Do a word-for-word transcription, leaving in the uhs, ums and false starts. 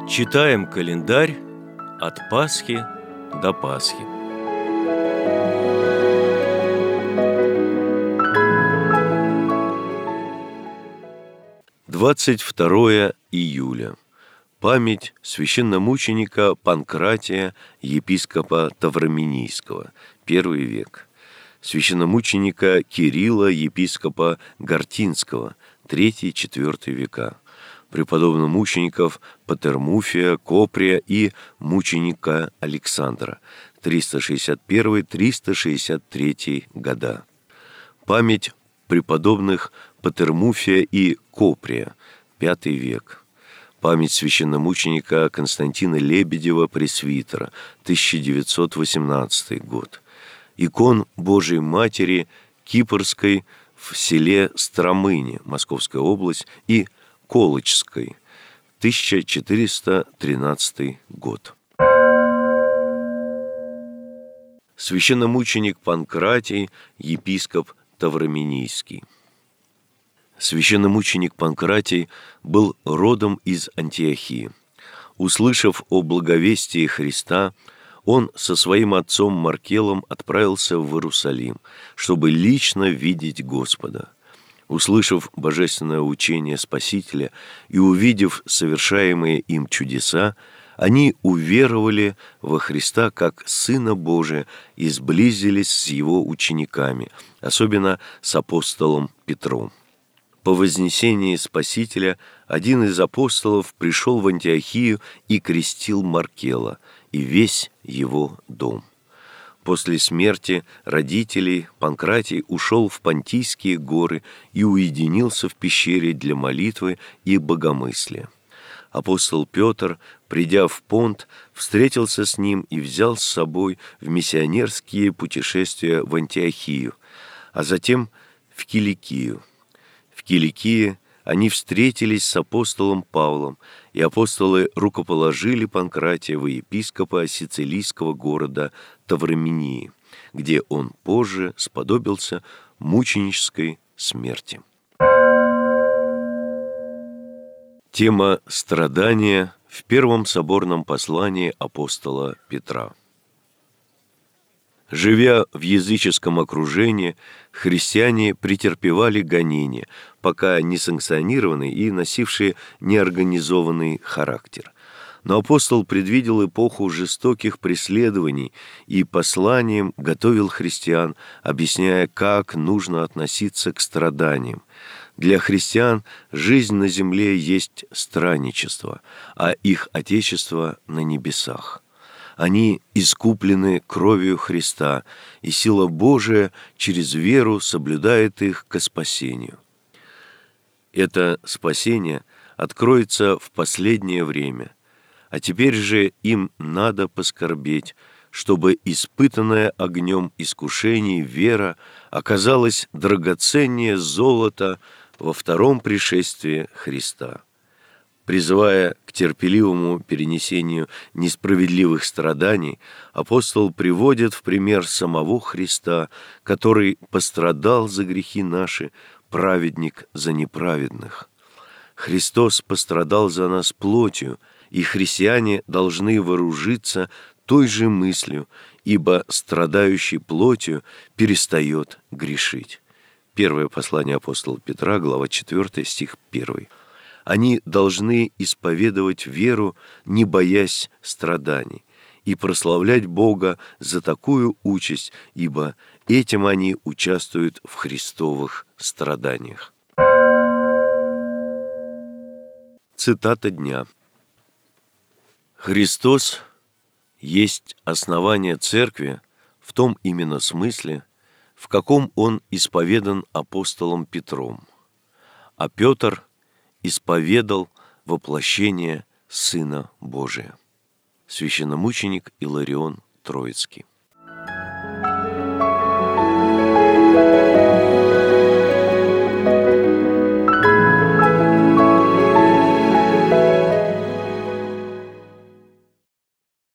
Читаем календарь от Пасхи до Пасхи. двадцать второе июля. Память священномученика Панкратия, епископа Тавраминийского, первый век. Священномученика Кирилла, епископа Гортинского, третий-четвертый века. Преподобных мучеников Патермуфия, Коприя и мученика Александра, триста шестьдесят первый — триста шестьдесят третий года. Память преподобных Патермуфия и Коприя, пятый век. Память священномученика Константина Лебедева, пресвитера, тысяча девятьсот восемнадцатый год. Икон Божией Матери Кипрской в селе Стромыне, Московская область, и Колычской, тысяча четыреста тринадцатый год. Священномученик Панкратий, епископ Тавраминийский. Священномученик Панкратий был родом из Антиохии. Услышав о благовестии Христа, он со своим отцом Маркелом отправился в Иерусалим, чтобы лично видеть Господа. Услышав божественное учение Спасителя и увидев совершаемые им чудеса, они уверовали во Христа как Сына Божия и сблизились с Его учениками, особенно с апостолом Петром. По вознесении Спасителя один из апостолов пришел в Антиохию и крестил Маркела и весь его дом. После смерти родителей Панкратий ушел в Понтийские горы и уединился в пещере для молитвы и богомыслия. Апостол Петр, придя в Понт, встретился с ним и взял с собой в миссионерские путешествия в Антиохию, а затем в Киликию. В Киликии они встретились с апостолом Павлом, и апостолы рукоположили Панкратия во епископа сицилийского города Тавраминии, где он позже сподобился мученической смерти. Тема страдания в первом соборном послании апостола Петра. Живя в языческом окружении, христиане претерпевали гонения, пока не санкционированные и носившие неорганизованный характер. Но апостол предвидел эпоху жестоких преследований и посланием готовил христиан, объясняя, как нужно относиться к страданиям. Для христиан жизнь на земле есть странничество, а их отечество на небесах. Они искуплены кровью Христа, и сила Божия через веру соблюдает их ко спасению. Это спасение откроется в последнее время, а теперь же им надо поскорбеть, чтобы испытанная огнем искушений вера оказалась драгоценнее золота во втором пришествии Христа. Призывая к терпеливому перенесению несправедливых страданий, апостол приводит в пример самого Христа, который пострадал за грехи наши, праведник за неправедных. Христос пострадал за нас плотью, и христиане должны вооружиться той же мыслью, ибо страдающий плотью перестает грешить. Первое послание апостола Петра, глава четвёртая, стих первый. Они должны исповедовать веру, не боясь страданий, и прославлять Бога за такую участь, ибо этим они участвуют в Христовых страданиях. Цитата дня. Христос есть основание Церкви в том именно смысле, в каком Он исповедан апостолом Петром, а Петр исповедал воплощение Сына Божия. Священномученик Иларион Троицкий.